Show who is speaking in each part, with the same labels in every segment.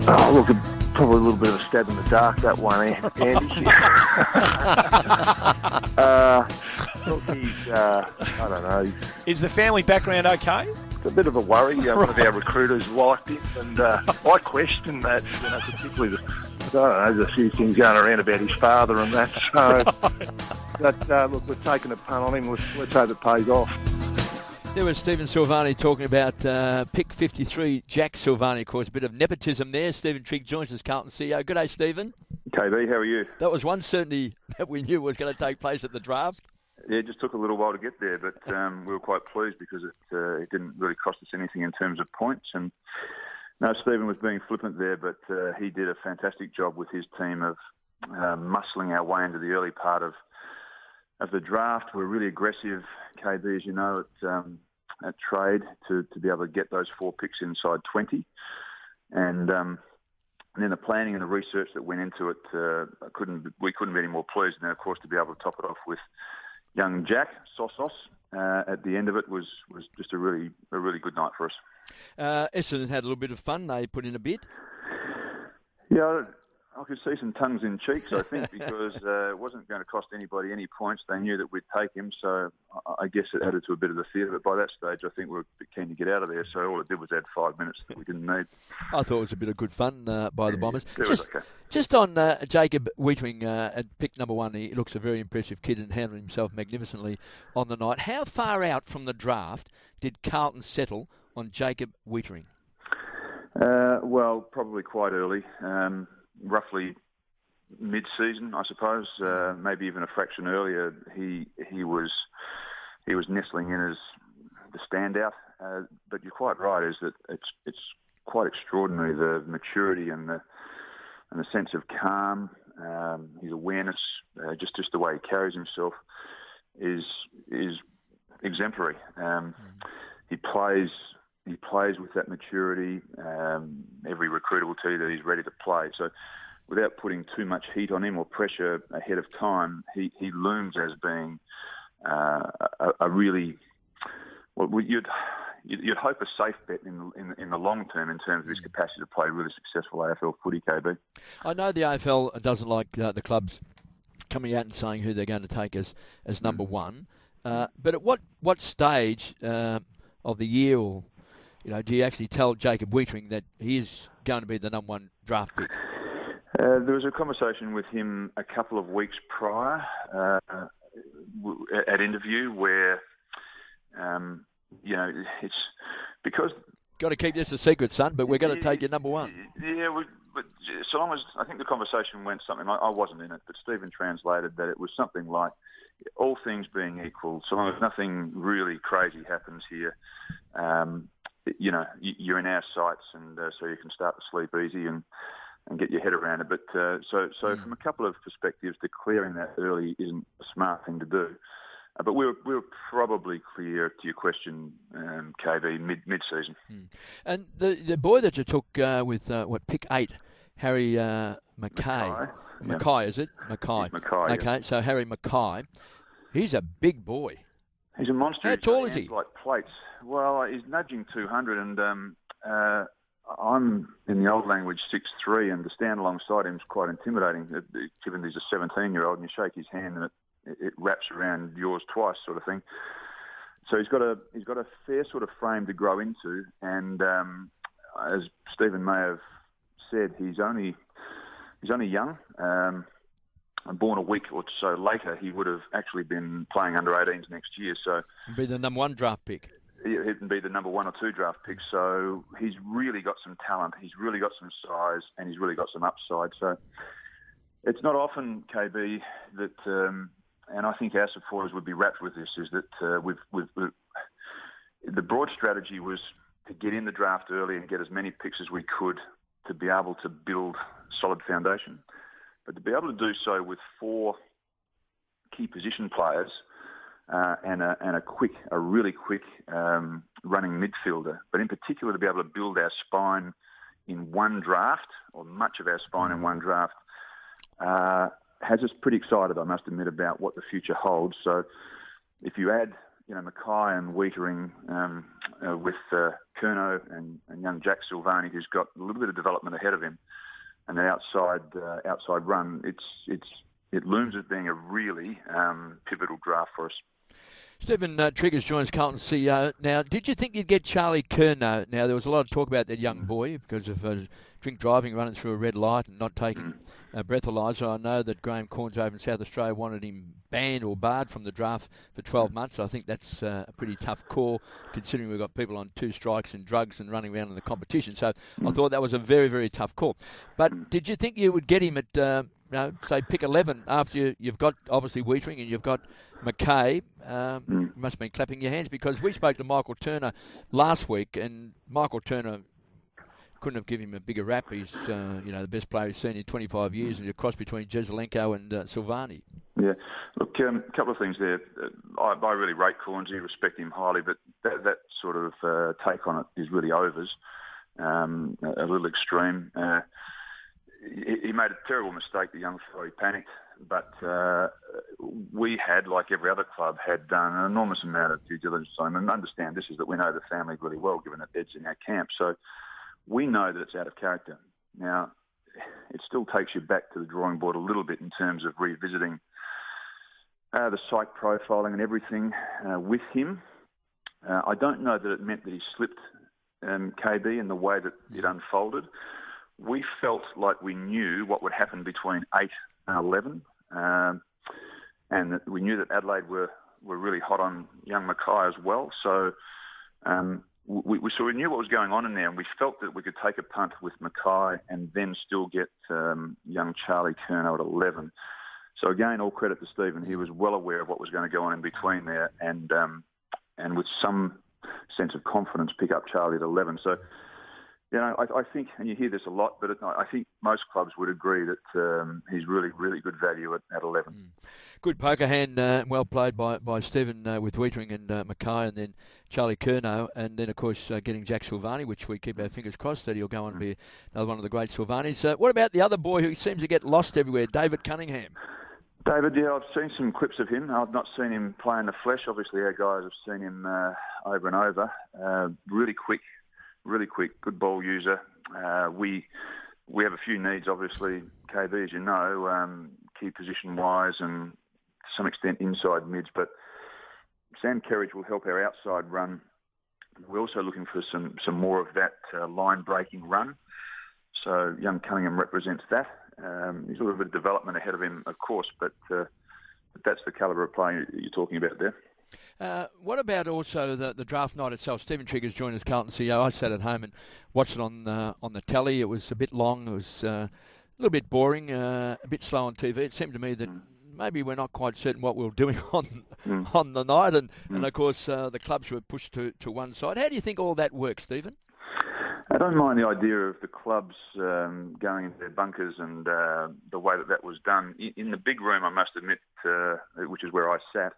Speaker 1: Oh, look, probably a little bit of a stab in the dark, that one, Andy. Look, he's, I don't know.
Speaker 2: Is the family background okay?
Speaker 1: It's a bit of a worry. One of our recruiters liked him, and I question that, particularly I don't know, there's a few things going around about his father and that. So, but look, we're taking a punt on him. Let's hope it pays off.
Speaker 3: There was Stephen Silvani talking about pick 53, Jack Silvani. Of course, a bit of nepotism there. Stephen Trigg joins us, Carlton CEO. Good day, Stephen.
Speaker 4: KB, how are you?
Speaker 3: That was one certainty that we knew was going to take place at the draft.
Speaker 4: Yeah, it just took a little while to get there, but we were quite pleased because it didn't really cost us anything in terms of points. And no, Stephen was being flippant there, but he did a fantastic job with his team of muscling our way into the early part of the draft. We're really aggressive, KB, as you know, at trade to be able to get those 4 picks inside 20. And then the planning and the research that went into it, we couldn't be any more pleased. And then, of course, to be able to top it off with young Jack Sosos at the end of it was just a really good night for us.
Speaker 3: Essendon had a little bit of fun. They put in a bid.
Speaker 4: Yeah, I could see some tongues in cheeks, I think, because it wasn't going to cost anybody any points. They knew that we'd take him, so I guess it added to a bit of the theatre. But by that stage, I think we were a bit keen to get out of there, so all it did was add 5 minutes that we didn't need.
Speaker 3: I thought it was a bit of good fun by the Bombers.
Speaker 4: It was okay.
Speaker 3: Just on Jacob Weitering at pick number 1, he looks a very impressive kid and handled himself magnificently on the night. How far out from the draft did Carlton settle on Jacob Weitering?
Speaker 4: Well, probably quite early. Roughly mid-season, I suppose, maybe even a fraction earlier. He was nestling in as the standout. But you're quite right, is that it's quite extraordinary, the maturity and the sense of calm, his awareness, just the way he carries himself is exemplary. He plays with that maturity. Every recruiter will tell you that he's ready to play. So without putting too much heat on him or pressure ahead of time, he looms as being a really, well, you'd hope a safe bet in the long term in terms of his capacity to play really successful AFL footy, KB.
Speaker 3: I know the AFL doesn't like the clubs coming out and saying who they're going to take as number 1. But at what stage of the year, or do you actually tell Jacob Weitering that he is going to be the number 1 draft pick?
Speaker 4: There was a conversation with him a couple of weeks prior at interview where, it's because...
Speaker 3: Got to keep this a secret, son, but we're going to take you number 1.
Speaker 4: Yeah, but so long as... I think the conversation went something... I wasn't in it, but Stephen translated that it was something like, all things being equal, so long as nothing really crazy happens here, you're in our sights, and so you can start to sleep easy and get your head around it. But so from a couple of perspectives, declaring that early isn't a smart thing to do. But we were probably clear to your question, KB, mid-season.
Speaker 3: And the boy that you took with pick 8, Harry Mackay. Mackay, is it? Mackay.
Speaker 4: Mackay.
Speaker 3: Okay,
Speaker 4: yeah.
Speaker 3: so Harry Mackay, he's a big boy.
Speaker 4: He's a monster.
Speaker 3: How tall is he?
Speaker 4: Like plates. Well, he's nudging 200, and I'm, in the old language, 6'3", and to stand alongside him is quite intimidating, given he's a 17-year-old, and you shake his hand and it wraps around yours twice, sort of thing. So he's got a fair sort of frame to grow into, and as Stephen may have said, he's only young. Born a week or so later, he would have actually been playing under 18s next year. So
Speaker 3: he'd be the number 1 draft pick.
Speaker 4: He'd be the number 1 or 2 draft pick. So he's really got some talent. He's really got some size, and he's really got some upside. So it's not often, KB, that, and I think our supporters would be wrapped with this, is that we've the broad strategy was to get in the draft early and get as many picks as we could to be able to build solid foundation. But to be able to do so with 4 key position players and a really quick running midfielder, but in particular to be able to build our spine in one draft, or much of our spine in one draft, has us pretty excited, I must admit, about what the future holds. So if you add Mackay and Wiedering with Curnow and young Jack Silvani, who's got a little bit of development ahead of him, and the outside run, it looms as being a really pivotal draft for us.
Speaker 3: Stephen Triggers joins Carlton CEO. Now, did you think you'd get Charlie Curnow? Now, there was a lot of talk about that young boy because of drink driving, running through a red light and not taking a breathalyser. I know that Graham Corns over in South Australia wanted him banned or barred from the draft for 12 months. I think that's a pretty tough call, considering we've got people on 2 strikes and drugs and running around in the competition. So I thought that was a very, very tough call. But did you think you would get him at, say, pick 11 after you've got, obviously, Wiedering and you've got Mackay? You must have been clapping your hands, because we spoke to Michael Turner last week, and Michael Turner couldn't have given him a bigger rap. He's, the best player he's seen in 25 years, and a cross between Jesaulenko and Silvani.
Speaker 4: Yeah, look, a couple of things there. I really rate Cornsey, respect him highly, but that sort of take on it is really overs, a little extreme. He made a terrible mistake, the young fellow. He panicked, but we had, like every other club, had done an enormous amount of due diligence on him. And understand this is that we know the family really well, given that Ed's in our camp. So we know that it's out of character. Now, it still takes you back to the drawing board a little bit in terms of revisiting the psych profiling and everything with him. I don't know that it meant that he slipped KB in the way that it unfolded. We felt like we knew what would happen between 8 and 11, and that we knew that Adelaide were really hot on young Mackay as well. So we knew what was going on in there, and we felt that we could take a punt with Mackay and then still get young Charlie Curnow at 11. So again, all credit to Stephen. He was well aware of what was going to go on in between there, and with some sense of confidence, pick up Charlie at 11. So, I think, and you hear this a lot, but I think most clubs would agree that he's really, really good value at 11.
Speaker 3: Good poker hand, well played by Stephen with Wiedering and Mackay, and then Charlie Curnow, and then, of course, getting Jack Silvani, which we keep our fingers crossed that he'll go on and be another one of the great Silvanis. What about the other boy who seems to get lost everywhere, David Cunningham?
Speaker 4: David, yeah, I've seen some clips of him. I've not seen him play in the flesh. Obviously, our guys have seen him over and over. Really quick, good ball user. We have a few needs, obviously, KB, as you know, key position-wise and to some extent inside mids. But Sam Kerridge will help our outside run. We're also looking for some more of that line-breaking run. So young Cunningham represents that. He's a little bit of development ahead of him, of course, but that's the calibre of player you're talking about there.
Speaker 3: What about also the draft night itself? Stephen Triggers joined as Carlton CEO. I sat at home and watched it on the telly. It was a bit long. It was a little bit boring, a bit slow on TV. It seemed to me that maybe we're not quite certain what we were doing on the night, and of course the clubs were pushed to one side. How do you think all that works, Stephen?
Speaker 4: I don't mind the idea of the clubs going into their bunkers and the way that was done. In the big room, I must admit, which is where I sat,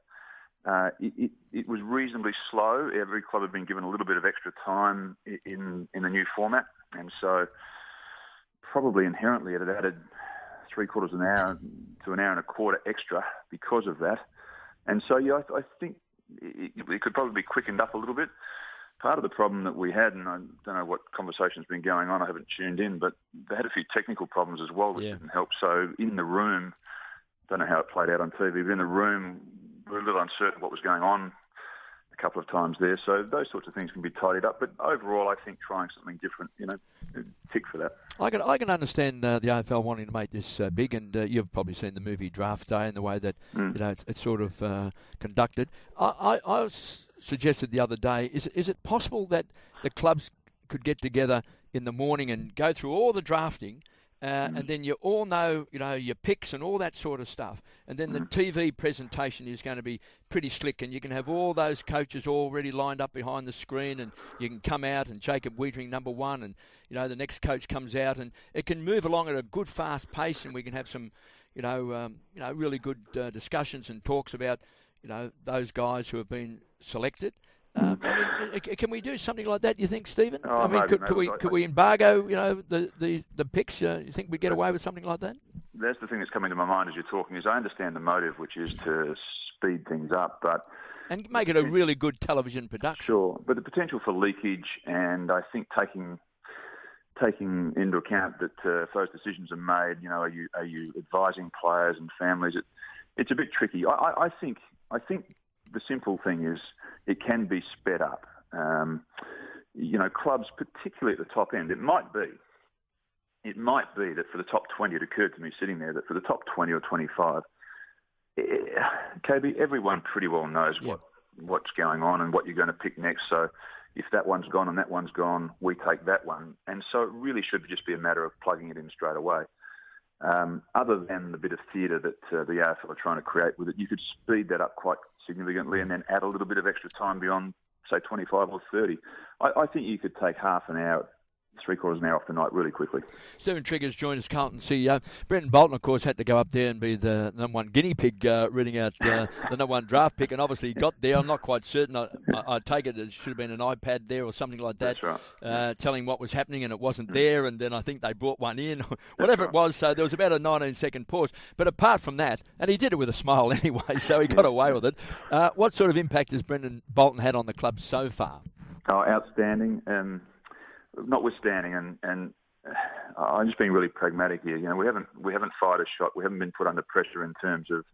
Speaker 4: it was reasonably slow. Every club had been given a little bit of extra time in the new format, and so probably inherently it had added 3/4 an hour to an hour and a quarter extra because of that. And so, yeah, I think it could probably be quickened up a little bit. Part of the problem that we had, and I don't know what conversation's been going on, I haven't tuned in, but they had a few technical problems as well that didn't help. So in the room, don't know how it played out on TV, but in the room, we were a little uncertain what was going on a couple of times there. So those sorts of things can be tidied up. But overall, I think trying something different, tick for that.
Speaker 3: I can understand the AFL wanting to make this big, and you've probably seen the movie Draft Day and the way that it's sort of conducted. I was suggested the other day, is it possible that the clubs could get together in the morning and go through all the drafting, and then you all know, your picks and all that sort of stuff, and then the TV presentation is going to be pretty slick, and you can have all those coaches already lined up behind the screen, and you can come out and Jacob Wiedering number 1, and the next coach comes out, and it can move along at a good fast pace, and we can have some really good discussions and talks about those guys who have been selected. Can we do something like that, you think, Stephen? Could we embargo, the picks? You think we'd get away with something like that?
Speaker 4: That's the thing that's coming to my mind as you're talking, is I understand the motive, which is to speed things up, but
Speaker 3: and make it a really good television production.
Speaker 4: Sure, but the potential for leakage, and I think taking into account that if those decisions are made, are you advising players and families? It's a bit tricky. I think the simple thing is it can be sped up. Clubs, particularly at the top end, it might be that for the top 20, it occurred to me sitting there that for the top 20 or 25, KB, everyone pretty well knows what's going on and what you're going to pick next. So if that one's gone and that one's gone, we take that one. And so it really should just be a matter of plugging it in straight away. Other than the bit of theatre that the AFL are trying to create with it, you could speed that up quite significantly and then add a little bit of extra time beyond, say, 25 or 30. I think you could take half an hour, three-quarters of an hour off the night really quickly.
Speaker 3: Stephen Trigger's joined us, Carlton CEO. Brendan Bolton, of course, had to go up there and be the number one guinea pig reading out the number one draft pick, and obviously he got there. I'm not quite certain. I take it should have been an iPad there or something like that.
Speaker 4: That's right.
Speaker 3: Telling what was happening, and it wasn't there, and then I think they brought one in, whatever it was. So there was about a 19-second pause. But apart from that, and he did it with a smile anyway, so he got away with it. What sort of impact has Brendan Bolton had on the club so far?
Speaker 4: Oh, outstanding. Notwithstanding, and I'm just being really pragmatic here. We haven't fired a shot. We haven't been put under pressure in terms of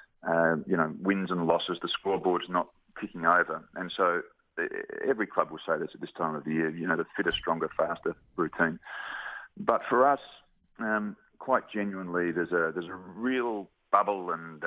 Speaker 4: wins and losses. The scoreboard's not ticking over, and so every club will say this at this time of the year. The fitter, stronger, faster routine. But for us, quite genuinely, there's a real bubble and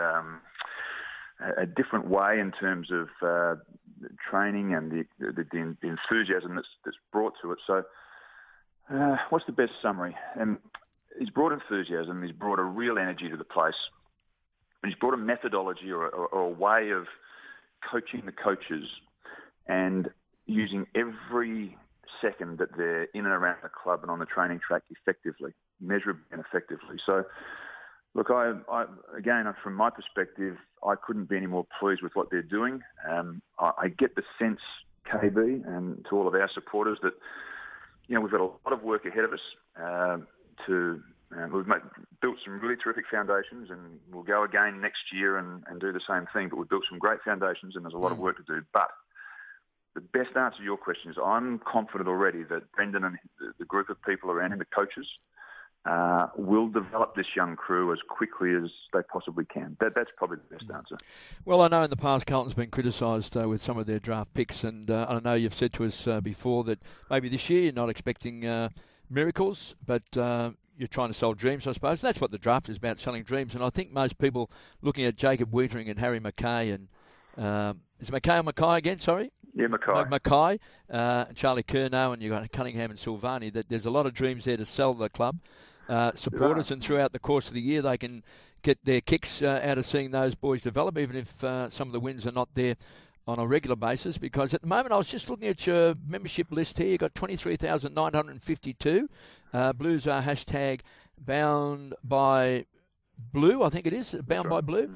Speaker 4: a different way in terms of training and the enthusiasm that's brought to it. So what's the best summary? He's brought enthusiasm, he's brought a real energy to the place, and he's brought a methodology or a way of coaching the coaches and using every second that they're in and around the club and on the training track effectively, measurably and effectively. So look, I again, from my perspective, I couldn't be any more pleased with what they're doing. I get the sense, KB, and to all of our supporters that, we've got a lot of work ahead of us we've built some really terrific foundations, and we'll go again next year and do the same thing. But we've built some great foundations, and there's a lot of work to do. But the best answer to your question is I'm confident already that Brendan and the group of people around him, the coaches, will develop this young crew as quickly as they possibly can. That's probably the best answer.
Speaker 3: Well, I know in the past Carlton's been criticised with some of their draft picks, and I know you've said to us before that maybe this year you're not expecting miracles, but you're trying to sell dreams, I suppose. That's what the draft is about, selling dreams. And I think most people looking at Jacob Weitering and Harry Mackay and is it Mackay or Mackay again? Sorry.
Speaker 4: Yeah, Mackay.
Speaker 3: Mackay, Charlie Curnow, and you've got Cunningham and Silvani. That there's a lot of dreams there to sell the club. Supporters, and throughout the course of the year they can get their kicks out of seeing those boys develop, even if some of the wins are not there on a regular basis. Because at the moment, I was just looking at your membership list here. You've got 23,952. Blues are hashtag bound by blue, I think it is, bound by blue.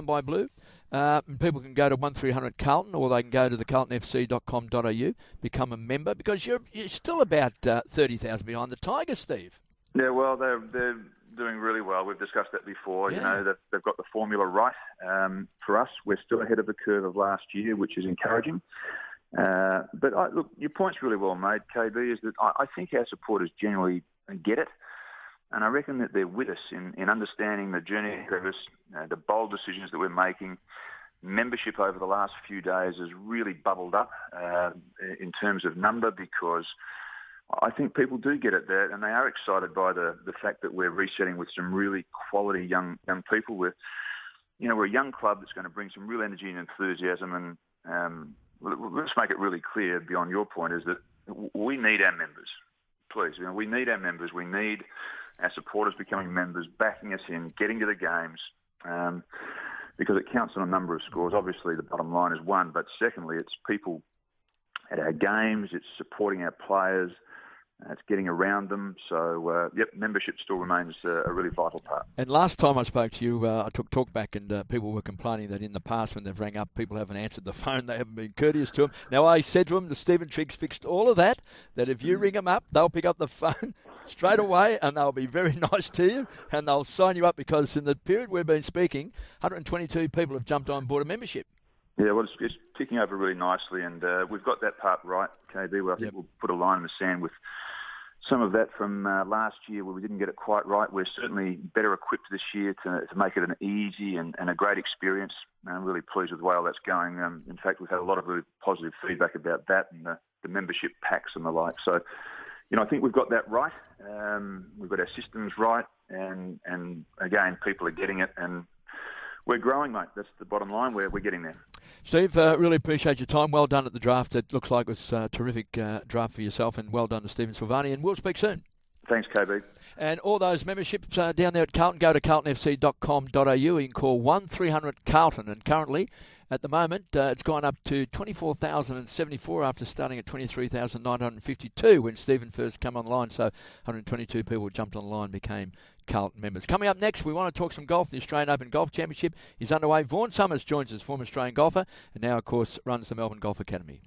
Speaker 3: People can go to 1300 Carlton, or they can go to the carltonfc.com.au, become a member, because you're still about 30,000 behind the Tigers, Steve.
Speaker 4: Yeah, well, they're doing really well. We've discussed that before.
Speaker 3: Yeah.
Speaker 4: They've got the formula right. For us, we're still ahead of the curve of last year, which is encouraging. But look, your point's really well made, KB, is that I think our supporters generally get it. And I reckon that they're with us in understanding the journey ahead of us, the bold decisions that we're making. Membership over the last few days has really bubbled up in terms of number, because I think people do get it there, and they are excited by the fact that we're resetting with some really quality young people. We're a young club that's going to bring some real energy and enthusiasm, and let's make it really clear beyond your point is that we need our members. Please, we need our members. We need our supporters becoming members, backing us in, getting to the games, because it counts on a number of scores. Obviously, the bottom line is one, but secondly, it's people at our games, it's supporting our players, it's getting around them. So, membership still remains a really vital part.
Speaker 3: And last time I spoke to you, I took talk back, and people were complaining that in the past when they've rang up, people haven't answered the phone, they haven't been courteous to them. Now, I said to them, the Stephen Triggs fixed all of that if you ring them up, they'll pick up the phone straight away, and they'll be very nice to you, and they'll sign you up, because in the period we've been speaking, 122 people have jumped on board a membership.
Speaker 4: Yeah, well, it's ticking over really nicely, and we've got that part right, KB, where I think we'll put a line in the sand with some of that from last year where we didn't get it quite right. We're certainly better equipped this year to make it an easy and a great experience. I'm really pleased with the way all that's going. In fact, we've had a lot of really positive feedback about that and the membership packs and the like. So, I think we've got that right. We've got our systems right, and again, people are getting it, and we're growing, mate. That's the bottom line. We're getting there.
Speaker 3: Steve, really appreciate your time. Well done at the draft. It looks like it was a terrific draft for yourself, and well done to Stephen Silvani, and we'll speak soon.
Speaker 4: Thanks, KB. And
Speaker 3: all those memberships down there at Carlton, go to carltonfc.com.au. You can call 1300-CARLTON, and currently, at the moment, it's gone up to 24,074 after starting at 23,952 when Stephen first came online. So 122 people jumped online, became Carlton members. Coming up next, we want to talk some golf. The Australian Open Golf Championship is underway. Vaughan Summers joins us, former Australian golfer, and now, of course, runs the Melbourne Golf Academy.